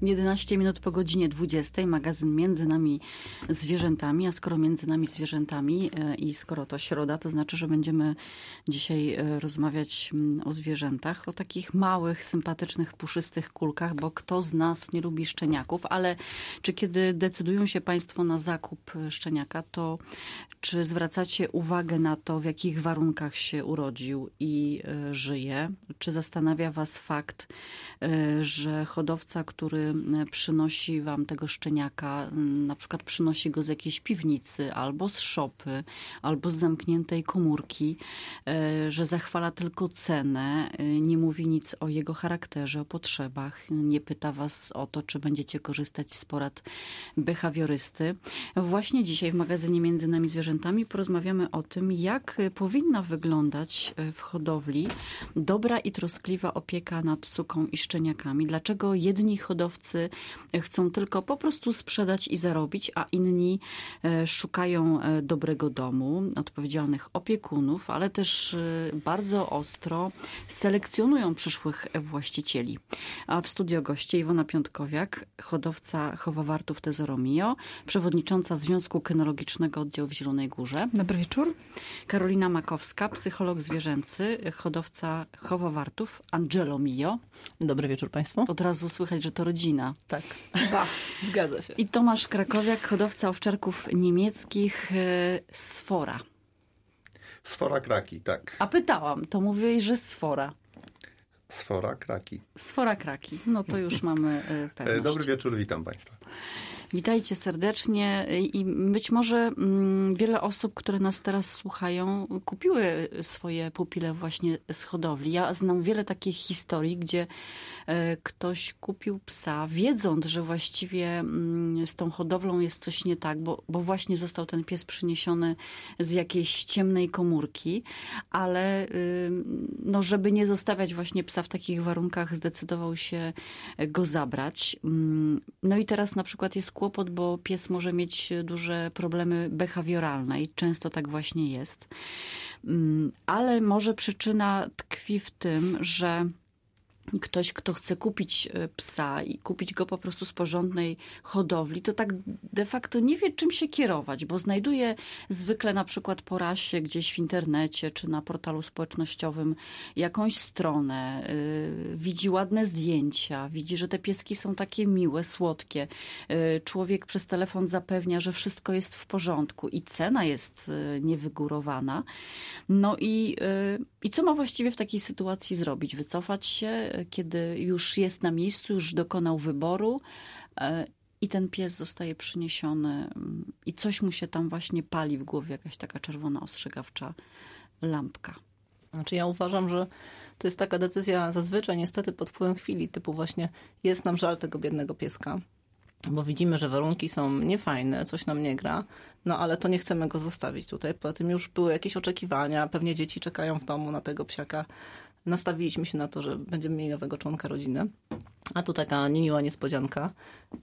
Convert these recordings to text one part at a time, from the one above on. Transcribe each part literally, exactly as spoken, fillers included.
jedenaście minut po godzinie dwudziestej, magazyn Między Nami Zwierzętami, a skoro Między Nami Zwierzętami i skoro to środa, to znaczy, że będziemy dzisiaj rozmawiać o zwierzętach, o takich małych, sympatycznych, puszystych kulkach, bo kto z nas nie lubi szczeniaków, ale czy kiedy decydują się Państwo na zakup szczeniaka, to czy zwracacie uwagę na to, w jakich warunkach się urodził i żyje? Czy zastanawia Was fakt, że hodowca, który przynosi Wam tego szczeniaka, na przykład przynosi go z jakiejś piwnicy, albo z szopy, albo z zamkniętej komórki, że zachwala tylko cenę, nie mówi nic o jego charakterze, o potrzebach, nie pyta Was o to, czy będziecie korzystać z porad behawiorysty. Właśnie dzisiaj w magazynie Między Nami Zwierzętami porozmawiamy o tym, jak powinna wyglądać w hodowli dobra i troskliwa opieka nad suką i szczeniakami. Dlaczego jedni hodowcy chcą tylko po prostu sprzedać i zarobić, a inni szukają dobrego domu, odpowiedzialnych opiekunów, ale też bardzo ostro selekcjonują przyszłych właścicieli. A w studio goście Iwona Piątkowiak, hodowca chowawartów Tesoro Mio, przewodnicząca Związku Kynologicznego Oddziału w Zielonej Górze. Dobry wieczór. Karolina Makowska, psycholog zwierzęcy, hodowca chowawartów Angelo Mio. Dobry wieczór Państwu. Od razu słychać, że to rodzina. Tak, ba, zgadza się. I Tomasz Krakowiak, hodowca owczarków niemieckich Sfora. Sfora Kraki, tak. A pytałam, to mówiłeś, że Sfora. Sfora Kraki. Sfora Kraki. No to już mamy pewność. Dobry wieczór, witam Państwa. Witajcie serdecznie i być może wiele osób, które nas teraz słuchają, kupiły swoje pupile właśnie z hodowli. Ja znam wiele takich historii, gdzie ktoś kupił psa, wiedząc, że właściwie z tą hodowlą jest coś nie tak, bo, bo właśnie został ten pies przyniesiony z jakiejś ciemnej komórki, ale no, żeby nie zostawiać właśnie psa w takich warunkach, zdecydował się go zabrać. No i teraz na przykład jest kłopot, bo pies może mieć duże problemy behawioralne i często tak właśnie jest. Ale może przyczyna tkwi w tym, że ktoś, kto chce kupić psa i kupić go po prostu z porządnej hodowli, to tak de facto nie wie, czym się kierować, bo znajduje zwykle na przykład po rasie gdzieś w internecie czy na portalu społecznościowym jakąś stronę, yy, widzi ładne zdjęcia, widzi, że te pieski są takie miłe, słodkie. Yy, człowiek przez telefon zapewnia, że wszystko jest w porządku i cena jest yy, niewygórowana. No i, yy, i co ma właściwie w takiej sytuacji zrobić? Wycofać się, kiedy już jest na miejscu, już dokonał wyboru i ten pies zostaje przyniesiony i coś mu się tam właśnie pali w głowie, jakaś taka czerwona ostrzegawcza lampka. Znaczy ja uważam, że to jest taka decyzja zazwyczaj niestety pod wpływem chwili, typu właśnie jest nam żal tego biednego pieska, bo widzimy, że warunki są niefajne, coś nam nie gra, no ale to nie chcemy go zostawić tutaj. Poza tym już były jakieś oczekiwania, pewnie dzieci czekają w domu na tego psiaka. Nastawiliśmy się na to, że będziemy mieli nowego członka rodziny, a tu taka niemiła niespodzianka.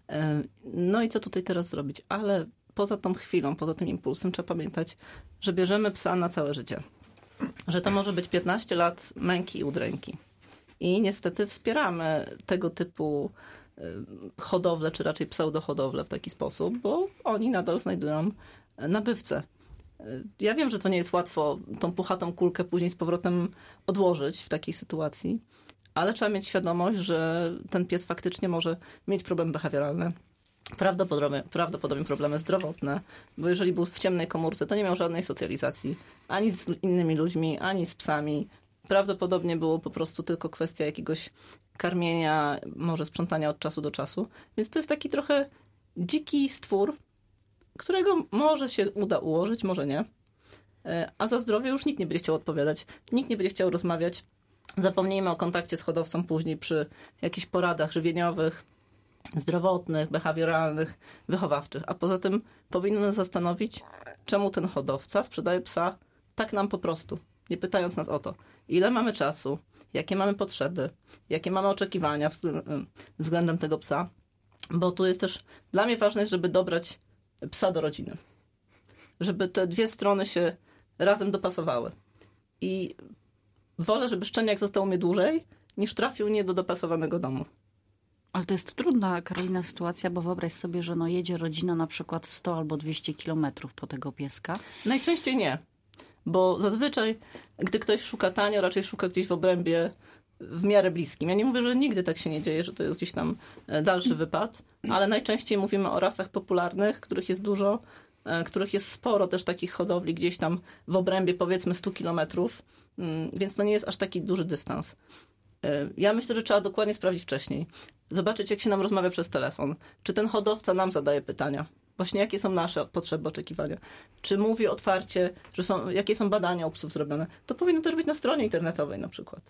No i co tutaj teraz zrobić? Ale poza tą chwilą, poza tym impulsem trzeba pamiętać, że bierzemy psa na całe życie. Że to może być piętnaście lat męki i udręki. I niestety wspieramy tego typu hodowlę, czy raczej pseudohodowlę w taki sposób, bo oni nadal znajdują nabywcę. Ja wiem, że to nie jest łatwo tą puchatą kulkę później z powrotem odłożyć w takiej sytuacji, ale trzeba mieć świadomość, że ten pies faktycznie może mieć problemy behawioralne, prawdopodobnie, prawdopodobnie problemy zdrowotne, bo jeżeli był w ciemnej komórce, to nie miał żadnej socjalizacji ani z innymi ludźmi, ani z psami. Prawdopodobnie było po prostu tylko kwestia jakiegoś karmienia, może sprzątania od czasu do czasu. Więc to jest taki trochę dziki stwór, którego może się uda ułożyć, może nie. A za zdrowie już nikt nie będzie chciał odpowiadać. Nikt nie będzie chciał rozmawiać. Zapomnijmy o kontakcie z hodowcą później przy jakichś poradach żywieniowych, zdrowotnych, behawioralnych, wychowawczych. A poza tym powinno nas zastanowić, czemu ten hodowca sprzedaje psa tak nam po prostu, nie pytając nas o to, ile mamy czasu, jakie mamy potrzeby, jakie mamy oczekiwania względem tego psa. Bo tu jest też, dla mnie ważne jest, żeby dobrać psa do rodziny. Żeby te dwie strony się razem dopasowały. I wolę, żeby szczeniak został u mnie dłużej, niż trafił nie do dopasowanego domu. Ale to jest trudna, Karolina, sytuacja, bo wyobraź sobie, że no jedzie rodzina na przykład sto albo dwieście kilometrów po tego pieska. Najczęściej nie, bo zazwyczaj, gdy ktoś szuka tanio, raczej szuka gdzieś w obrębie w miarę bliskim. Ja nie mówię, że nigdy tak się nie dzieje, że to jest gdzieś tam dalszy wypad, ale najczęściej mówimy o rasach popularnych, których jest dużo, których jest sporo też takich hodowli gdzieś tam w obrębie powiedzmy stu kilometrów, więc to nie jest aż taki duży dystans. Ja myślę, że trzeba dokładnie sprawdzić wcześniej. Zobaczyć, jak się nam rozmawia przez telefon. Czy ten hodowca nam zadaje pytania? Właśnie jakie są nasze potrzeby, oczekiwania? Czy mówi otwarcie, że są, jakie są badania u psów zrobione? To powinno też być na stronie internetowej na przykład.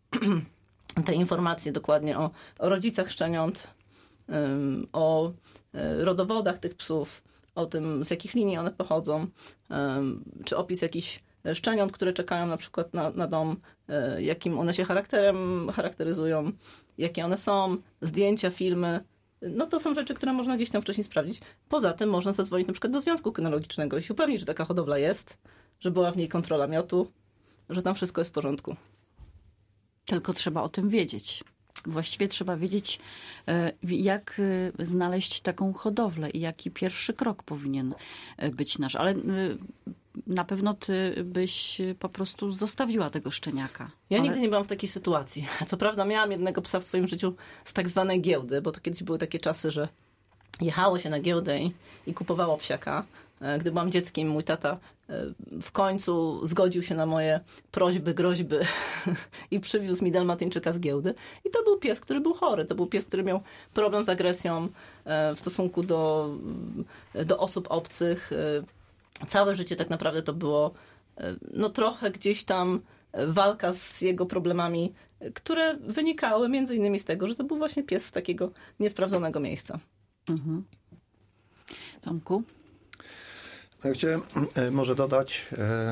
Te informacje dokładnie o, o rodzicach szczeniąt, um, o e, rodowodach tych psów, o tym, z jakich linii one pochodzą, um, czy opis jakichś szczeniąt, które czekają na przykład na, na dom, e, jakim one się charakterem charakteryzują, jakie one są, zdjęcia, filmy. No to są rzeczy, które można gdzieś tam wcześniej sprawdzić. Poza tym można zadzwonić na przykład do Związku Kynologicznego i się upewnić, że taka hodowla jest, że była w niej kontrola miotu, że tam wszystko jest w porządku. Tylko trzeba o tym wiedzieć. Właściwie trzeba wiedzieć, jak znaleźć taką hodowlę i jaki pierwszy krok powinien być nasz. Ale na pewno ty byś po prostu zostawiła tego szczeniaka. Ja Ale... nigdy nie byłam w takiej sytuacji. Co prawda miałam jednego psa w swoim życiu z tak zwanej giełdy, bo to kiedyś były takie czasy, że jechało się na giełdę i, i kupowało psiaka. Gdy byłam dzieckiem, mój tata w końcu zgodził się na moje prośby, groźby i przywiózł mi dalmatyńczyka z giełdy. I to był pies, który był chory. To był pies, który miał problem z agresją w stosunku do, do osób obcych. Całe życie tak naprawdę to było no trochę gdzieś tam walka z jego problemami, które wynikały między innymi z tego, że to był właśnie pies z takiego niesprawdzonego miejsca. Mhm. Tomku? Ja chciałem może dodać,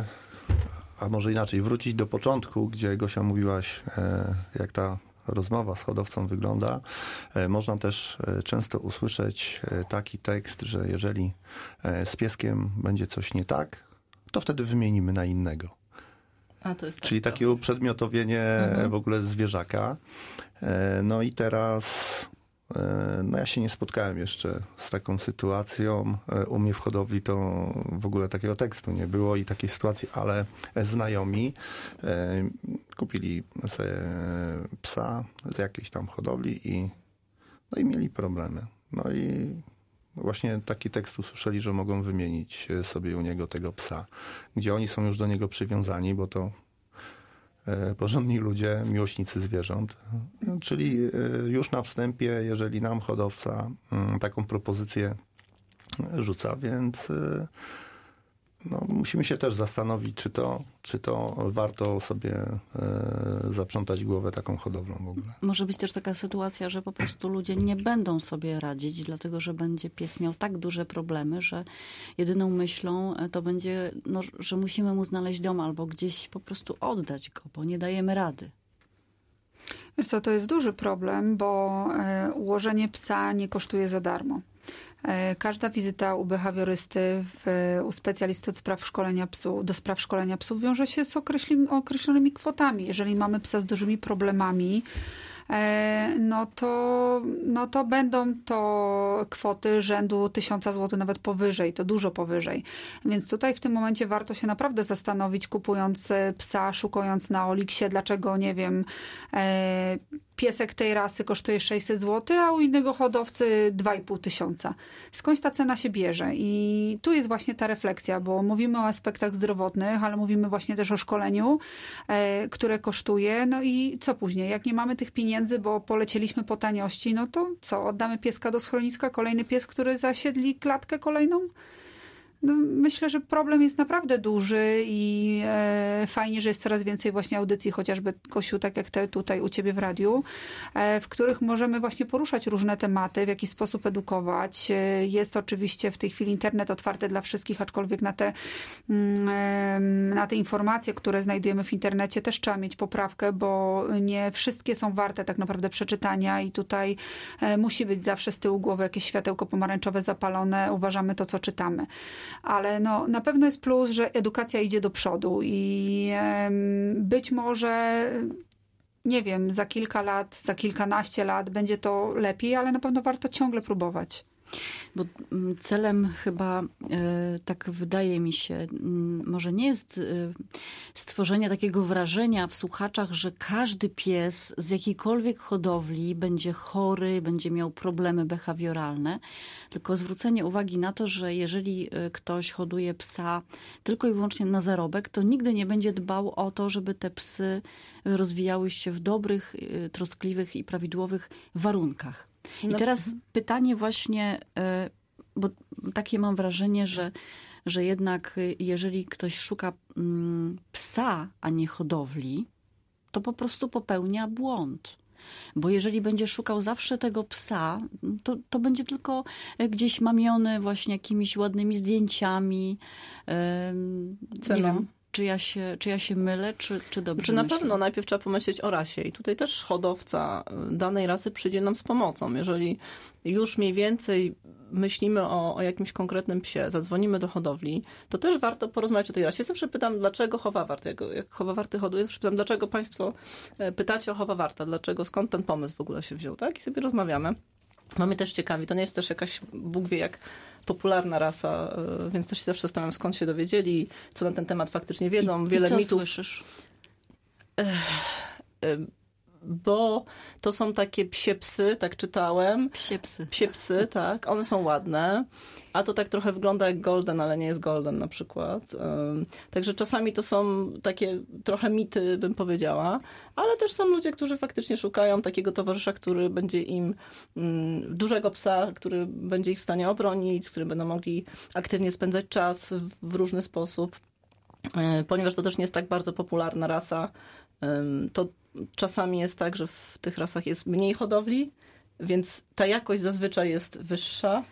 a może inaczej, wrócić do początku, gdzie Gosia mówiłaś, jak ta rozmowa z hodowcą wygląda. Można też często usłyszeć taki tekst, że jeżeli z pieskiem będzie coś nie tak, to wtedy wymienimy na innego. A, to jest Czyli tak takie uprzedmiotowienie mhm. w ogóle zwierzaka. No i teraz... No ja się nie spotkałem jeszcze z taką sytuacją. U mnie w hodowli to w ogóle takiego tekstu nie było i takiej sytuacji, ale znajomi kupili sobie psa z jakiejś tam hodowli i, no i mieli problemy. No i właśnie taki tekst usłyszeli, że mogą wymienić sobie u niego tego psa, gdzie oni są już do niego przywiązani, bo to porządni ludzie, miłośnicy zwierząt. Czyli już na wstępie, jeżeli nam hodowca taką propozycję rzuca, więc no, musimy się też zastanowić, czy to, czy to warto sobie e, zaprzątać głowę taką hodowlą w ogóle. Może być też taka sytuacja, że po prostu ludzie nie będą sobie radzić, dlatego że będzie pies miał tak duże problemy, że jedyną myślą to będzie, no, że musimy mu znaleźć dom albo gdzieś po prostu oddać go, bo nie dajemy rady. Wiesz co, to jest duży problem, bo e, ułożenie psa nie kosztuje za darmo. Każda wizyta u behawiorysty, w, u specjalisty do spraw szkolenia psów, do spraw szkolenia psów wiąże się z określonymi kwotami. Jeżeli mamy psa z dużymi problemami, no to, no to będą to kwoty rzędu tysiąca złotych, nawet powyżej, to dużo powyżej. Więc tutaj w tym momencie warto się naprawdę zastanowić, kupując psa, szukając na Oliksie, dlaczego, nie wiem, piesek tej rasy kosztuje sześćset złotych, a u innego hodowcy dwa i pół tysiąca. Skądś ta cena się bierze? I tu jest właśnie ta refleksja, bo mówimy o aspektach zdrowotnych, ale mówimy właśnie też o szkoleniu, e, które kosztuje. No i co później? Jak nie mamy tych pieniędzy, bo polecieliśmy po taniości, no to co? Oddamy pieska do schroniska? Kolejny pies, który zasiedli klatkę kolejną? No, myślę, że problem jest naprawdę duży i e, fajnie, że jest coraz więcej właśnie audycji, chociażby, Gosiu, tak jak te tutaj u ciebie w radiu, e, w których możemy właśnie poruszać różne tematy, w jakiś sposób edukować. E, jest oczywiście w tej chwili internet otwarty dla wszystkich, aczkolwiek na te, e, na te informacje, które znajdujemy w internecie, też trzeba mieć poprawkę, bo nie wszystkie są warte tak naprawdę przeczytania i tutaj e, musi być zawsze z tyłu głowy jakieś światełko pomarańczowe zapalone, uważamy to, co czytamy. Ale no, na pewno jest plus, że edukacja idzie do przodu i być może nie wiem, za kilka lat, za kilkanaście lat będzie to lepiej, ale na pewno warto ciągle próbować. Bo celem chyba, tak wydaje mi się, może nie jest stworzenie takiego wrażenia w słuchaczach, że każdy pies z jakiejkolwiek hodowli będzie chory, będzie miał problemy behawioralne, tylko zwrócenie uwagi na to, że jeżeli ktoś hoduje psa tylko i wyłącznie na zarobek, to nigdy nie będzie dbał o to, żeby te psy rozwijały się w dobrych, troskliwych i prawidłowych warunkach. I No. teraz pytanie właśnie, bo takie mam wrażenie, że, że jednak jeżeli ktoś szuka psa, a nie hodowli, to po prostu popełnia błąd. Bo jeżeli będzie szukał zawsze tego psa, to, to będzie tylko gdzieś mamiony właśnie jakimiś ładnymi zdjęciami. Ceną. Nie wiem, czy ja się, czy ja się mylę, czy, czy dobrze Czy na myślę? pewno najpierw trzeba pomyśleć o rasie i tutaj też hodowca danej rasy przyjdzie nam z pomocą. Jeżeli już mniej więcej myślimy o, o jakimś konkretnym psie, zadzwonimy do hodowli, to też warto porozmawiać o tej rasie. Zawsze pytam, dlaczego chowa wart? Jak, jak chowa warty hoduje, zawsze pytam, dlaczego państwo pytacie o chowa warta? Dlaczego, skąd ten pomysł w ogóle się wziął? Tak? I sobie rozmawiamy. Mamy też ciekawi, to nie jest też jakaś, Bóg wie jak popularna rasa, więc też się zawsze zastanawiam, skąd się dowiedzieli, co na ten temat faktycznie wiedzą. I, Wiele i co mitów. słyszysz? Bo to są takie psie psy, tak czytałem. Psie psy. Psie psy, tak. One są ładne. A to tak trochę wygląda jak golden, ale nie jest golden na przykład. Także czasami to są takie trochę mity, bym powiedziała. Ale też są ludzie, którzy faktycznie szukają takiego towarzysza, który będzie im mm, dużego psa, który będzie ich w stanie obronić, z którym będą mogli aktywnie spędzać czas w, w różny sposób. Ponieważ to też nie jest tak bardzo popularna rasa, to czasami jest tak, że w tych rasach jest mniej hodowli, więc ta jakość zazwyczaj jest wyższa.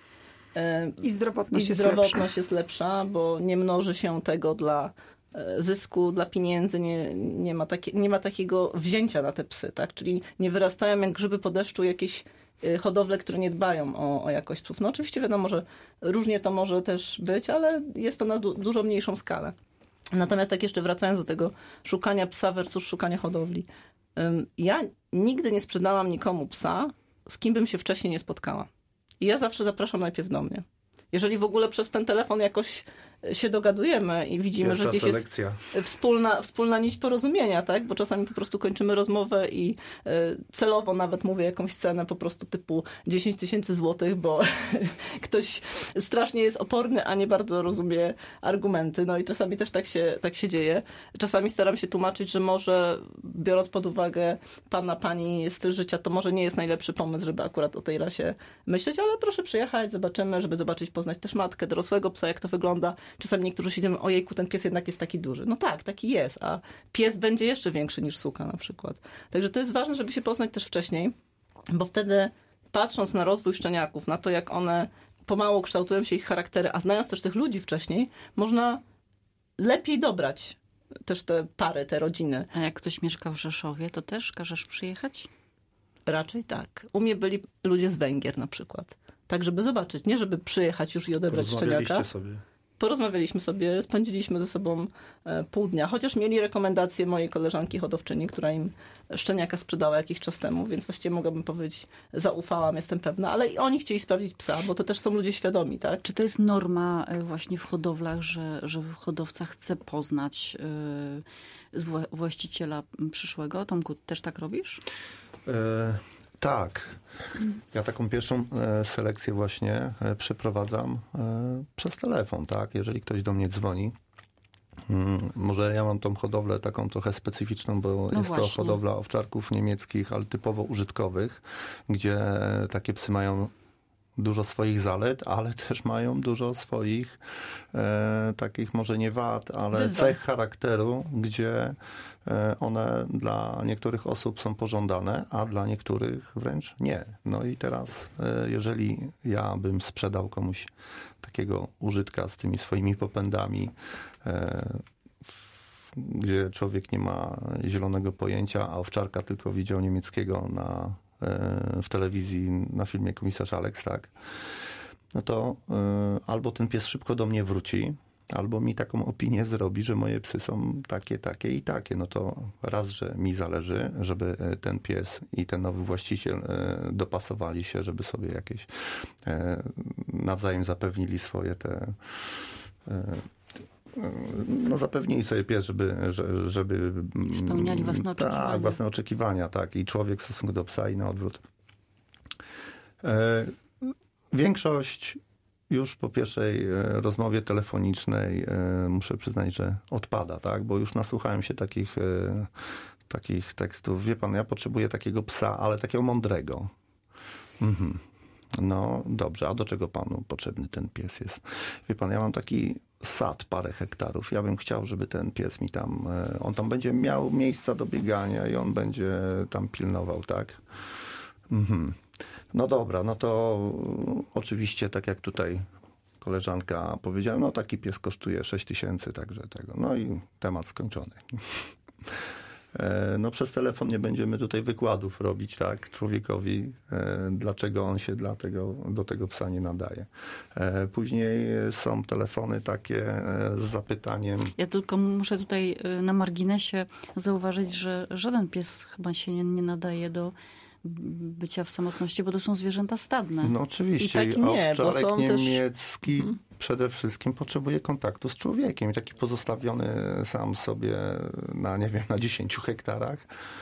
I zdrowotność, I jest, zdrowotność lepsza. jest lepsza, bo nie mnoży się tego dla zysku, dla pieniędzy, nie, nie, ma takie, nie ma takiego wzięcia na te psy, tak? Czyli nie wyrastają jak grzyby po deszczu jakieś hodowle, które nie dbają o, o jakość psów. No oczywiście wiadomo, że różnie to może też być, ale jest to na du- dużo mniejszą skalę. Natomiast tak jeszcze wracając do tego szukania psa versus szukania hodowli. Ja nigdy nie sprzedałam nikomu psa, z kim bym się wcześniej nie spotkała. I ja zawsze zapraszam najpierw do mnie. Jeżeli w ogóle przez ten telefon jakoś się dogadujemy i widzimy, Pierwsza że gdzieś selekcja. jest wspólna, wspólna nić porozumienia, tak? Bo czasami po prostu kończymy rozmowę i celowo nawet mówię jakąś cenę po prostu typu dziesięć tysięcy złotych, bo ktoś strasznie jest oporny, a nie bardzo rozumie argumenty. No i czasami też tak się, tak się dzieje. Czasami staram się tłumaczyć, że może biorąc pod uwagę pana, pani styl życia, to może nie jest najlepszy pomysł, żeby akurat o tej rasie myśleć, ale proszę przyjechać, zobaczymy, żeby zobaczyć, poznać też matkę, dorosłego psa, jak to wygląda. Czasami niektórzy się mówią, ojejku, ten pies jednak jest taki duży. No tak, taki jest, a pies będzie jeszcze większy niż suka na przykład. Także to jest ważne, żeby się poznać też wcześniej, bo wtedy patrząc na rozwój szczeniaków, na to, jak one pomału kształtują się ich charaktery, a znając też tych ludzi wcześniej, można lepiej dobrać też te pary, te rodziny. A jak ktoś mieszka w Rzeszowie, to też każesz przyjechać? Raczej tak. U mnie byli ludzie z Węgier na przykład. Tak, żeby zobaczyć, nie żeby przyjechać już i odebrać szczeniaka. sobie. Porozmawialiśmy sobie, spędziliśmy ze sobą pół dnia, chociaż mieli rekomendacje mojej koleżanki hodowczyni, która im szczeniaka sprzedała jakiś czas temu, więc właściwie mogłabym powiedzieć, zaufałam, jestem pewna, ale i oni chcieli sprawdzić psa, bo to też są ludzie świadomi, tak? Czy to jest norma właśnie w hodowlach, że, że hodowca chce poznać yy, właściciela przyszłego? Tomku, też tak robisz? E, tak. Ja taką pierwszą e, selekcję właśnie e, przeprowadzam e, przez telefon, tak? Jeżeli ktoś do mnie dzwoni. Mm, może ja mam tą hodowlę taką trochę specyficzną, bo No jest właśnie. to hodowla owczarków niemieckich, ale typowo użytkowych, gdzie takie psy mają dużo swoich zalet, ale też mają dużo swoich e, takich może nie wad, ale Wyzwań. cech charakteru, gdzie e, one dla niektórych osób są pożądane, a dla niektórych wręcz nie. No i teraz, e, jeżeli ja bym sprzedał komuś takiego użytka z tymi swoimi popędami, e, w, gdzie człowiek nie ma zielonego pojęcia, a owczarka tylko widział niemieckiego na w telewizji na filmie Komisarz Alex, tak, no to y, albo ten pies szybko do mnie wróci, albo mi taką opinię zrobi, że moje psy są takie, takie i takie. No to raz, że mi zależy, żeby ten pies i ten nowy właściciel dopasowali się, żeby sobie jakieś nawzajem zapewnili swoje te... No zapewnili sobie pies, żeby... żeby spełniali własne oczekiwania. Tak, własne oczekiwania, tak. I człowiek w stosunku do psa i na odwrót. Większość już po pierwszej rozmowie telefonicznej muszę przyznać, że odpada, tak? Bo już nasłuchałem się takich, takich tekstów. Wie pan, ja potrzebuję takiego psa, ale takiego mądrego. Mhm. No dobrze, a do czego panu potrzebny ten pies jest? Wie pan, ja mam taki sad, parę hektarów. Ja bym chciał, żeby ten pies mi tam, on tam będzie miał miejsca do biegania i on będzie tam pilnował, tak? Mhm. No dobra, no to oczywiście, tak jak tutaj koleżanka powiedziała, no taki pies kosztuje sześć tysięcy, także tego. No i temat skończony. No przez telefon nie będziemy tutaj wykładów robić, tak, człowiekowi, dlaczego on się dla tego, do tego psa nie nadaje. Później są telefony takie z zapytaniem. Ja tylko muszę tutaj na marginesie zauważyć, że żaden pies chyba się nie, nie nadaje do bycia w samotności, bo to są zwierzęta stadne. No oczywiście. I tak nie, bo są niemiecki też... przede wszystkim potrzebuje kontaktu z człowiekiem. I taki pozostawiony sam sobie na, nie wiem, na dziesięciu hektarach,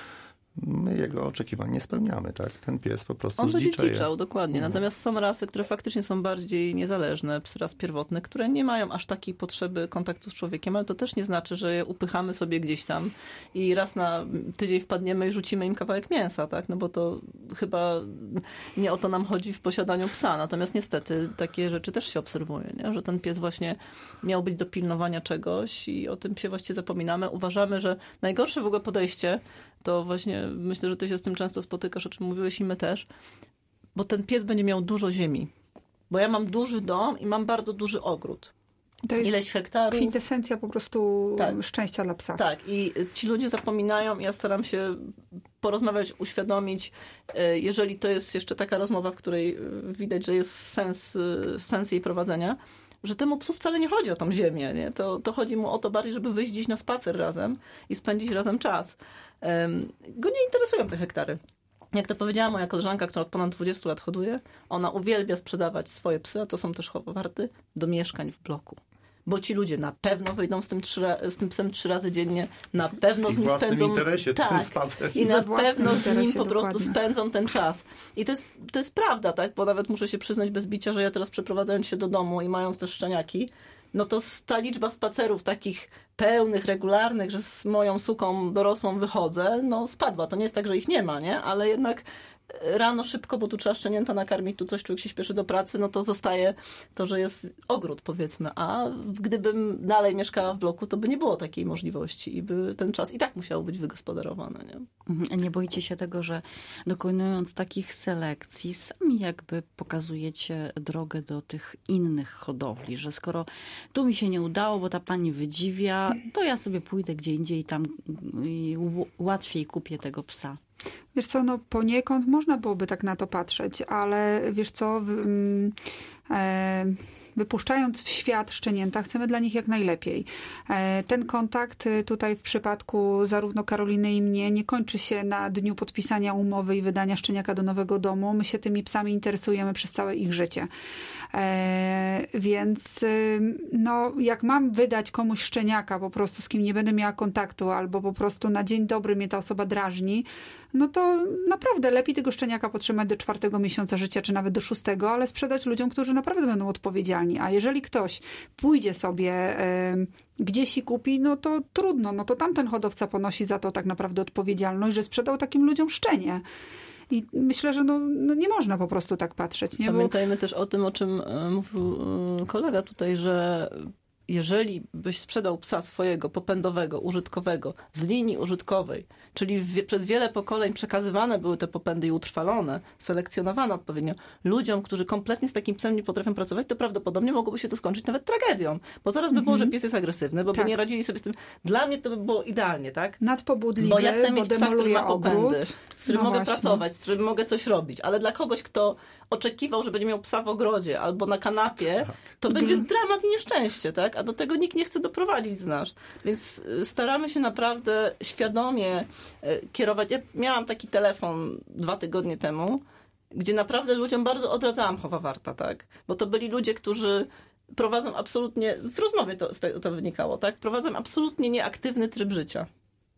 my jego oczekiwań nie spełniamy, tak? Ten pies po prostu on będzie zdziczeje. dziczał, dokładnie. Natomiast są rasy, które faktycznie są bardziej niezależne, psy ras pierwotne, które nie mają aż takiej potrzeby kontaktu z człowiekiem, ale to też nie znaczy, że je upychamy sobie gdzieś tam i raz na tydzień wpadniemy i rzucimy im kawałek mięsa, tak? No bo to chyba nie o to nam chodzi w posiadaniu psa. Natomiast niestety takie rzeczy też się obserwuje, nie? Że ten pies właśnie miał być do pilnowania czegoś i o tym psie właściwie zapominamy. Uważamy, że najgorsze w ogóle podejście to właśnie myślę, że ty się z tym często spotykasz, o czym mówiłeś i my też, bo ten pies będzie miał dużo ziemi. Bo ja mam duży dom i mam bardzo duży ogród. To jest ileś hektarów. Kwintesencja po prostu tak. szczęścia dla psa. Tak, i ci ludzie zapominają, ja staram się porozmawiać, uświadomić, jeżeli to jest jeszcze taka rozmowa, w której widać, że jest sens, sens jej prowadzenia, że temu psu wcale nie chodzi o tą ziemię. Nie? To, to chodzi mu o to bardziej, żeby wyjść gdzieś na spacer razem i spędzić razem czas. Um, go nie interesują te hektary. Jak to powiedziała moja koleżanka, która od ponad dwudziestu lat hoduje, ona uwielbia sprzedawać swoje psy, a to są też warty, do mieszkań w bloku. Bo ci ludzie na pewno wyjdą z tym, trzy, z tym psem trzy razy dziennie, na pewno I z nim spędzą... interesie tak, ten spacer. I na pewno z nim po prostu dokładnie. spędzą ten czas. I to jest, to jest prawda, tak? Bo nawet muszę się przyznać bez bicia, że ja teraz przeprowadzając się do domu i mając też szczeniaki, no to ta liczba spacerów takich pełnych, regularnych, że z moją suką dorosłą wychodzę, no spadła. To nie jest tak, że ich nie ma, nie? Ale jednak rano szybko, bo tu trzeba szczenięta nakarmić, tu coś, człowiek się śpieszy do pracy, no to zostaje to, że jest ogród, powiedzmy. A gdybym dalej mieszkała w bloku, to by nie było takiej możliwości i by ten czas i tak musiał być wygospodarowany. Nie, nie boicie się tego, że dokonując takich selekcji, sami jakby pokazujecie drogę do tych innych hodowli, że skoro tu mi się nie udało, bo ta pani wydziwia, to ja sobie pójdę gdzie indziej i tam łatwiej kupię tego psa. Wiesz co, no poniekąd można byłoby tak na to patrzeć, ale wiesz co, e, wypuszczając w świat szczenięta, chcemy dla nich jak najlepiej. E, ten kontakt tutaj w przypadku zarówno Karoliny i mnie nie kończy się na dniu podpisania umowy i wydania szczeniaka do nowego domu. My się tymi psami interesujemy przez całe ich życie. E, więc no, jak mam wydać komuś szczeniaka po prostu, z kim nie będę miała kontaktu, albo po prostu na dzień dobry mnie ta osoba drażni, no to naprawdę lepiej tego szczeniaka podtrzymać do czwartego miesiąca życia, czy nawet do szóstego, ale sprzedać ludziom, którzy naprawdę będą odpowiedzialni. A jeżeli ktoś pójdzie sobie e, gdzieś i kupi, no to trudno, no to tamten hodowca ponosi za to tak naprawdę odpowiedzialność, że sprzedał takim ludziom szczenie. I myślę, że no, no nie można po prostu tak patrzeć. Nie? Pamiętajmy Bo... też o tym, o czym mówił kolega tutaj, że jeżeli byś sprzedał psa swojego, popędowego, użytkowego, z linii użytkowej, czyli w, przez wiele pokoleń przekazywane były te popędy i utrwalone, selekcjonowane odpowiednio ludziom, którzy kompletnie z takim psem nie potrafią pracować, to prawdopodobnie mogłoby się to skończyć nawet tragedią. Bo zaraz by było, że pies jest agresywny, bo tak. by nie radzili sobie z tym. Dla mnie to by było idealnie, tak? Nadpobudliwy, bo ja chcę mieć psa, który ma popędy, ogród. z którym no mogę właśnie. pracować, z którym mogę coś robić. Ale dla kogoś, kto oczekiwał, że będzie miał psa w ogrodzie albo na kanapie, to będzie dramat i nieszczęście, tak? tak? A do tego nikt nie chce doprowadzić z nas. Więc staramy się naprawdę świadomie kierować. Ja miałam taki telefon dwa tygodnie temu, gdzie naprawdę ludziom bardzo odradzałam Chowa Warta, tak? Bo to byli ludzie, którzy prowadzą absolutnie, w rozmowie to, z tego to wynikało, tak? Prowadzą absolutnie nieaktywny tryb życia.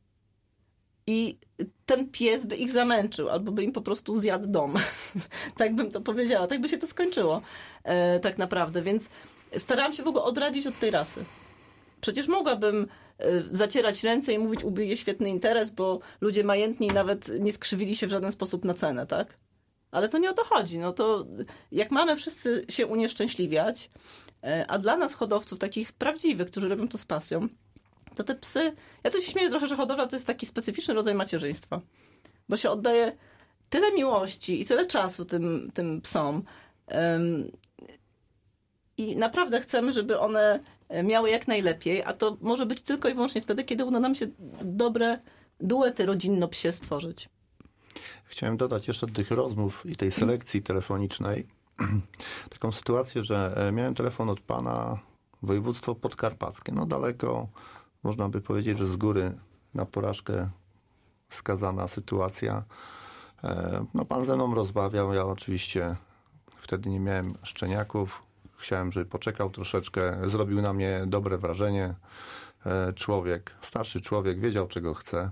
I ten pies by ich zamęczył, albo by im po prostu zjadł dom. Tak bym to powiedziała, tak by się to skończyło e, tak naprawdę. Więc starałam się w ogóle odradzić od tej rasy. Przecież mogłabym e, zacierać ręce i mówić, ubyje świetny interes, bo ludzie majętni nawet nie skrzywili się w żaden sposób na cenę, tak? Ale to nie o to chodzi. No to jak mamy wszyscy się unieszczęśliwiać, e, a dla nas hodowców, takich prawdziwych, którzy robią to z pasją, to te psy... Ja to się śmieję trochę, że hodowla to jest taki specyficzny rodzaj macierzyństwa. Bo się oddaje tyle miłości i tyle czasu tym, tym psom. Um, I naprawdę chcemy, żeby one miały jak najlepiej, a to może być tylko i wyłącznie wtedy, kiedy uda nam się dobre duety rodzinno-psie stworzyć. Chciałem dodać jeszcze do tych rozmów i tej selekcji telefonicznej taką sytuację, że miałem telefon od pana, województwo podkarpackie. No daleko, można by powiedzieć, że z góry na porażkę skazana sytuacja. No pan ze mną rozmawiał, ja oczywiście wtedy nie miałem szczeniaków. Chciałem, żeby poczekał troszeczkę. Zrobił na mnie dobre wrażenie. Człowiek, starszy człowiek, wiedział, czego chce.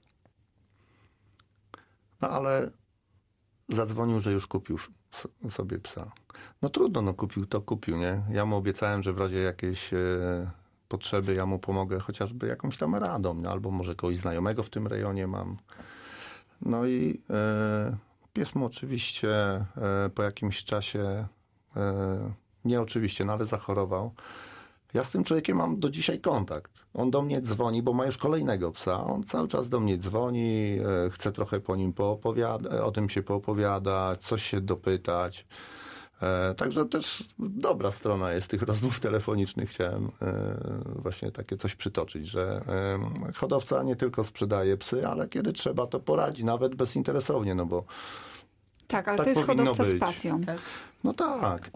No ale zadzwonił, że już kupił sobie psa. No trudno, no kupił to, kupił, nie? Ja mu obiecałem, że w razie jakiejś e, potrzeby ja mu pomogę chociażby jakąś tam radą, no, albo może kogoś znajomego w tym rejonie mam. No i e, pies mu oczywiście e, po jakimś czasie, e, nie oczywiście, no ale zachorował. Ja z tym człowiekiem mam do dzisiaj kontakt. On do mnie dzwoni, bo ma już kolejnego psa. On cały czas do mnie dzwoni, e, chce trochę po nim poopowiadać, o tym się poopowiadać, coś się dopytać. E, także też dobra strona jest tych rozmów telefonicznych. Chciałem e, właśnie takie coś przytoczyć, że e, hodowca nie tylko sprzedaje psy, ale kiedy trzeba, to poradzi, nawet bezinteresownie, no bo tak, ale tak to jest hodowca być. z pasją. Tak. No tak.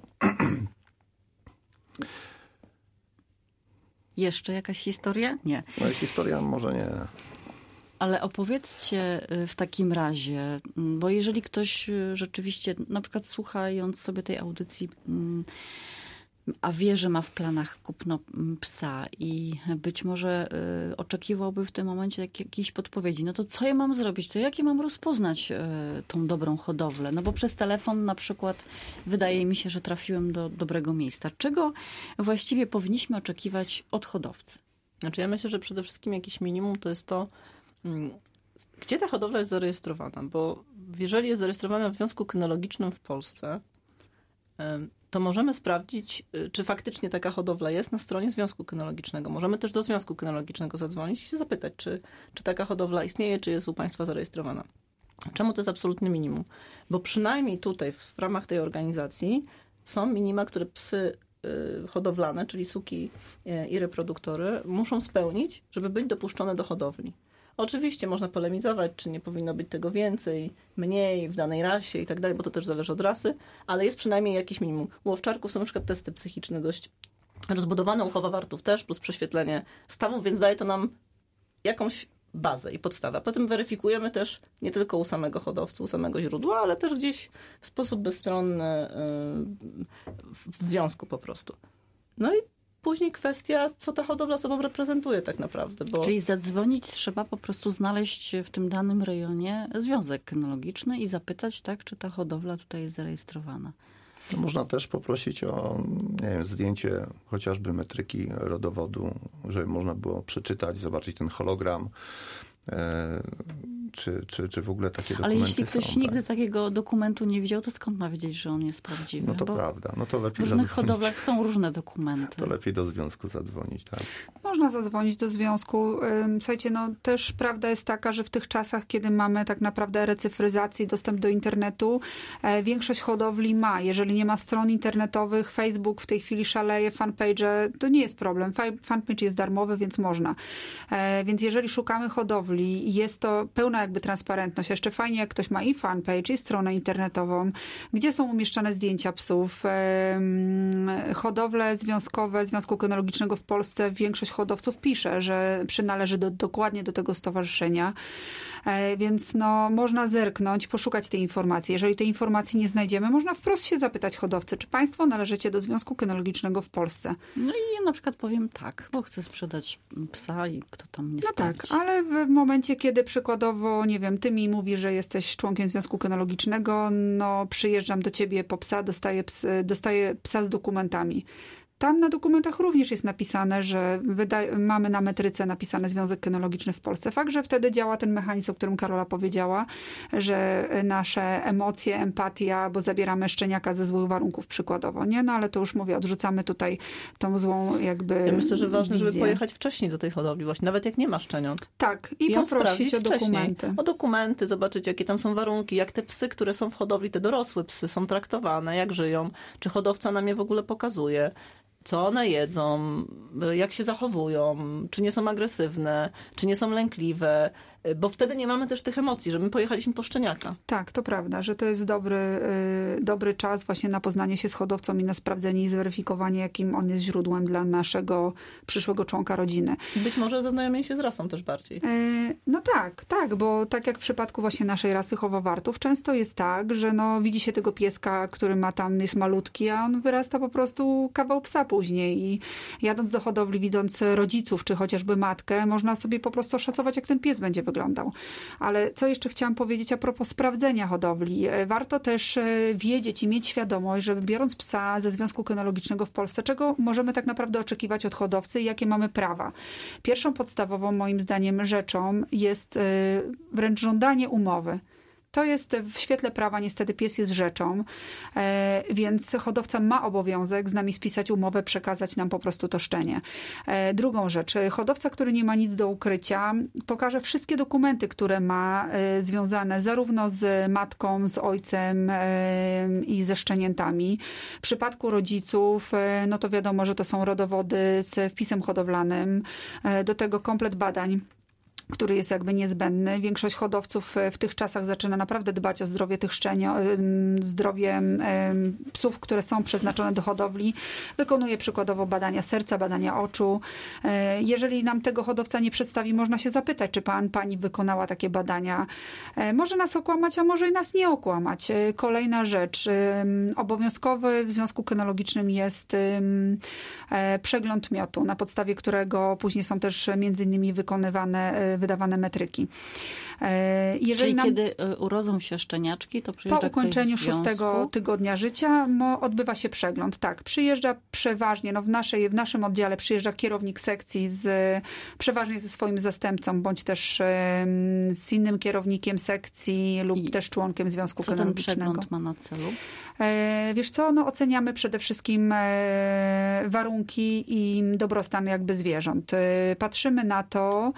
Jeszcze jakaś historia? Nie. No historia może nie. Ale opowiedzcie w takim razie, bo jeżeli ktoś rzeczywiście, na przykład słuchając sobie tej audycji, a wie, że ma w planach kupno psa i być może oczekiwałby w tym momencie jakiejś podpowiedzi, no to co ja mam zrobić? To jak ja mam rozpoznać tą dobrą hodowlę? No bo przez telefon na przykład wydaje mi się, że trafiłem do dobrego miejsca. Czego właściwie powinniśmy oczekiwać od hodowcy? Znaczy ja myślę, że przede wszystkim jakieś minimum to jest to, gdzie ta hodowla jest zarejestrowana, bo jeżeli jest zarejestrowana w Związku Kynologicznym w Polsce, to możemy sprawdzić, czy faktycznie taka hodowla jest na stronie Związku Kynologicznego. Możemy też do Związku Kynologicznego zadzwonić i się zapytać, czy, czy taka hodowla istnieje, czy jest u państwa zarejestrowana. Czemu to jest absolutne minimum? Bo przynajmniej tutaj w ramach tej organizacji są minima, które psy hodowlane, czyli suki i reproduktory, muszą spełnić, żeby być dopuszczone do hodowli. Oczywiście można polemizować, czy nie powinno być tego więcej, mniej w danej rasie i tak dalej, bo to też zależy od rasy, ale jest przynajmniej jakieś minimum. U owczarków są na przykład testy psychiczne dość rozbudowane, u chowawartów też, plus prześwietlenie stawów, więc daje to nam jakąś bazę i podstawę. Potem weryfikujemy też nie tylko u samego hodowcy, u samego źródła, ale też gdzieś w sposób bezstronny w związku po prostu. No i później kwestia, co ta hodowla sobą reprezentuje tak naprawdę. Bo... Czyli zadzwonić trzeba po prostu znaleźć w tym danym rejonie związek kynologiczny i zapytać, tak, czy ta hodowla tutaj jest zarejestrowana. No, można też poprosić o, nie wiem, zdjęcie chociażby metryki rodowodu, żeby można było przeczytać, zobaczyć ten hologram. E, czy, czy, czy w ogóle takie dokumenty Ale jeśli ktoś są, nigdy tak? takiego dokumentu nie widział, to skąd ma wiedzieć, że on jest prawdziwy? No to Bo prawda. No to lepiej w różnych zadzwonić. hodowlach są różne dokumenty. To lepiej do związku zadzwonić, tak? można zadzwonić do związku. Słuchajcie, no też prawda jest taka, że w tych czasach, kiedy mamy tak naprawdę recyfryzację, dostęp do internetu, większość hodowli ma. Jeżeli nie ma stron internetowych, Facebook w tej chwili szaleje, fanpage, to nie jest problem. Fanpage jest darmowy, więc można. Więc jeżeli szukamy hodowli, jest to pełna jakby transparentność. Jeszcze fajnie, jak ktoś ma i fanpage, i stronę internetową, gdzie są umieszczane zdjęcia psów. Hodowle związkowe Związku Kynologicznego w Polsce, większość hodowców pisze, że przynależy do, dokładnie do tego stowarzyszenia. Więc no, można zerknąć, poszukać tej informacji. Jeżeli tej informacji nie znajdziemy, można wprost się zapytać hodowcy, czy państwo należycie do Związku Kynologicznego w Polsce. No i ja na przykład powiem tak, bo chcę sprzedać psa i kto tam mnie No spalić. tak, ale w momencie, kiedy przykładowo, nie wiem, ty mi mówisz, że jesteś członkiem Związku Kynologicznego, no przyjeżdżam do ciebie po psa, dostaję, ps, dostaję psa z dokumentami. Tam na dokumentach również jest napisane, że wyda- mamy na metryce napisane Związek Kynologiczny w Polsce. Fakt, że wtedy działa ten mechanizm, o którym Karola powiedziała, że nasze emocje, empatia, bo zabieramy szczeniaka ze złych warunków przykładowo, nie? No ale to już mówię, odrzucamy tutaj tą złą jakby Ja myślę, że ważne, wizję. żeby pojechać wcześniej do tej hodowli, właśnie nawet jak nie ma szczeniąt. Tak, i, I ją poprosić o dokumenty. wcześniej. O dokumenty, zobaczyć jakie tam są warunki, jak te psy, które są w hodowli, te dorosłe psy są traktowane, jak żyją, czy hodowca nam je w ogóle pokazuje. Co one jedzą, jak się zachowują, czy nie są agresywne, czy nie są lękliwe, bo wtedy nie mamy też tych emocji, że my pojechaliśmy po szczeniaka. Tak, to prawda, że to jest dobry, yy, dobry czas właśnie na poznanie się z hodowcą i na sprawdzenie i zweryfikowanie, jakim on jest źródłem dla naszego przyszłego członka rodziny. Być może zaznajomienie się z rasą też bardziej. Yy, no tak, tak, bo tak jak w przypadku właśnie naszej rasy chowowartów, często jest tak, że no, widzi się tego pieska, który ma tam, jest malutki, a on wyrasta po prostu kawał psa później i jadąc do hodowli, widząc rodziców, czy chociażby matkę, można sobie po prostu oszacować, jak ten pies będzie wyglądał. Ale co jeszcze chciałam powiedzieć a propos sprawdzenia hodowli. Warto też wiedzieć i mieć świadomość, że biorąc psa ze Związku Kynologicznego w Polsce, czego możemy tak naprawdę oczekiwać od hodowcy i jakie mamy prawa. Pierwszą podstawową moim zdaniem rzeczą jest wręcz żądanie umowy. To jest w świetle prawa, niestety pies jest rzeczą, więc hodowca ma obowiązek z nami spisać umowę, przekazać nam po prostu to szczenie. Drugą rzecz, hodowca, który nie ma nic do ukrycia, pokaże wszystkie dokumenty, które ma związane zarówno z matką, z ojcem i ze szczeniętami. W przypadku rodziców, no to wiadomo, że to są rodowody z wpisem hodowlanym, do tego komplet badań, który jest jakby niezbędny. Większość hodowców w tych czasach zaczyna naprawdę dbać o zdrowie tych szczeni, zdrowie psów, które są przeznaczone do hodowli. Wykonuje przykładowo badania serca, badania oczu. Jeżeli nam tego hodowca nie przedstawi, można się zapytać, czy pan, pani wykonała takie badania. Może nas okłamać, a może i nas nie okłamać. Kolejna rzecz. Obowiązkowy w Związku Kynologicznym jest przegląd miotu, na podstawie którego później są też między innymi wykonywane wydawane metryki. Jeżeli Czyli nam, kiedy urodzą się szczeniaczki, to przyjeżdża po ukończeniu ktoś z związku? szóstego tygodnia życia mo, odbywa się przegląd. Tak, przyjeżdża przeważnie, no w, naszej, w naszym oddziale przyjeżdża kierownik sekcji z, przeważnie ze swoim zastępcą, bądź też z innym kierownikiem sekcji lub I też członkiem Związku Co ten Kynologicznego. przegląd ma na celu? Wiesz co, no oceniamy przede wszystkim warunki i dobrostan jakby zwierząt. Patrzymy na to,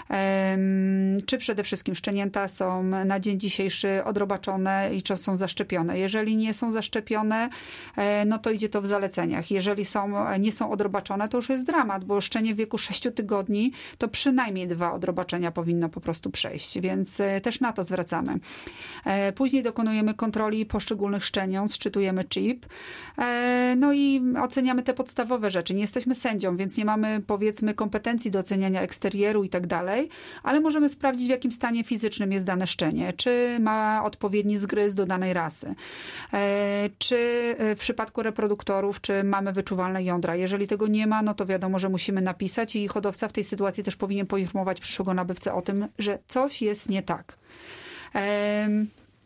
czy przede wszystkim szczenięta są na dzień dzisiejszy odrobaczone i czy są zaszczepione. Jeżeli nie są zaszczepione, no to idzie to w zaleceniach. Jeżeli są, nie są odrobaczone, to już jest dramat, bo szczenie w wieku sześciu tygodni to przynajmniej dwa odrobaczenia powinno po prostu przejść, więc też na to zwracamy. Później dokonujemy kontroli poszczególnych szczeniąt, szczytujemy chip, no i oceniamy te podstawowe rzeczy. Nie jesteśmy sędzią, więc nie mamy, powiedzmy, kompetencji do oceniania eksterieru i tak dalej, ale możemy sprawdzić, w jakim stanie fizycznym jest dane szczenie, czy ma odpowiedni zgryz do danej rasy, czy w przypadku reproduktorów, czy mamy wyczuwalne jądra. Jeżeli tego nie ma, no to wiadomo, że musimy napisać i hodowca w tej sytuacji też powinien poinformować przyszłego nabywcę o tym, że coś jest nie tak.